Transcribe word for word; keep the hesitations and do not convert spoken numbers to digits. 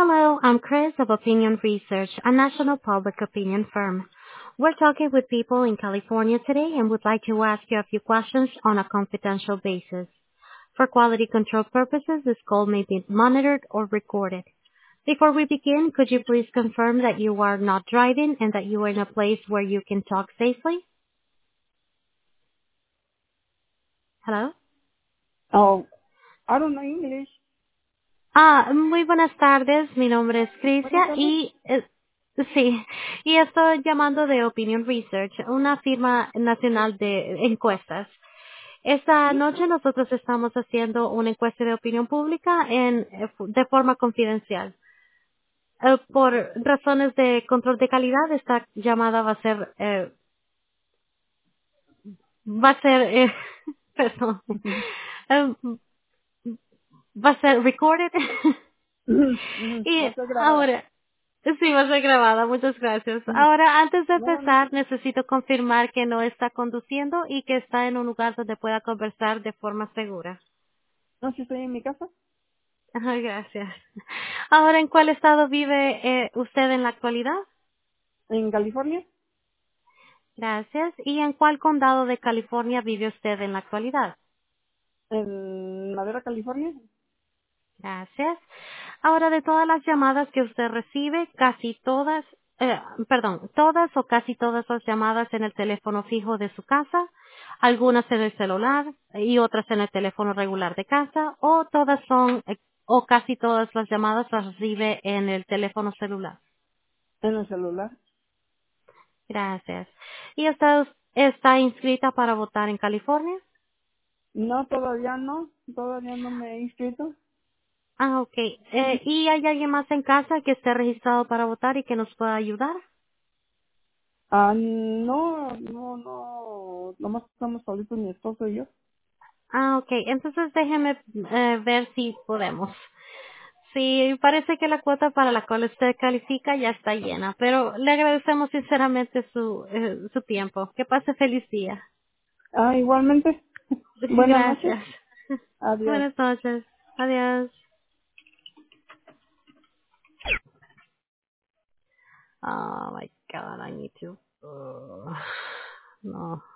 Hello, I'm Chris of Opinion Research, a national public opinion firm. We're talking with people in California today and would like to ask you a few questions on a confidential basis. For quality control purposes, this call may be monitored or recorded. Before we begin, could you please confirm that you are not driving and that you are in a place where you can talk safely? Hello? Oh, I don't know English. Ah, muy buenas tardes. Mi nombre es Buenas Crisia tardes. y eh, sí, y estoy llamando de Opinion Research, una firma nacional de encuestas. Esta ¿Sí? noche nosotros estamos haciendo una encuesta de opinión pública en eh, fu- de forma confidencial. Eh, por razones de control de calidad, esta llamada va a ser eh, va a ser eh, perdón, Eh, va a ser recorded. Ujú, ujú. Va Y a ser grabada. ahora, sí, va a ser grabada, muchas gracias. Ujú. Ahora, antes de No, no, empezar, necesito confirmar que no está conduciendo y que está en un lugar donde pueda conversar de forma segura. no, si estoy en mi casa, Ajá, gracias. Ahora, ¿en cuál estado vive eh, usted en la actualidad? en California, Gracias. ¿Y en cuál condado de California vive usted en la actualidad? en Madera, California. Gracias. Ahora, de todas las llamadas que usted recibe, casi todas, eh, perdón, todas o casi todas las llamadas en el teléfono fijo de su casa, algunas en el celular y otras en el teléfono regular de casa, o todas son, eh, o casi todas las llamadas las recibe en el teléfono celular. En el celular. Gracias. ¿Y usted está inscrita para votar en California? No, todavía no. Todavía no me he inscrito. Ah, ok. Eh, ¿y hay alguien más en casa que esté registrado para votar y que nos pueda ayudar? Ah, no, no, no. Nomás estamos solitos mi esposo y yo. Ah, ok. Entonces déjeme eh, ver si podemos. Sí, parece que la cuota para la cual usted califica ya está llena, pero le agradecemos sinceramente su, eh, su tiempo. Que pase feliz día. Ah, igualmente. Buenas noches. Gracias. Adiós. Buenas noches. Adiós. Oh my God, I need to. uh, no.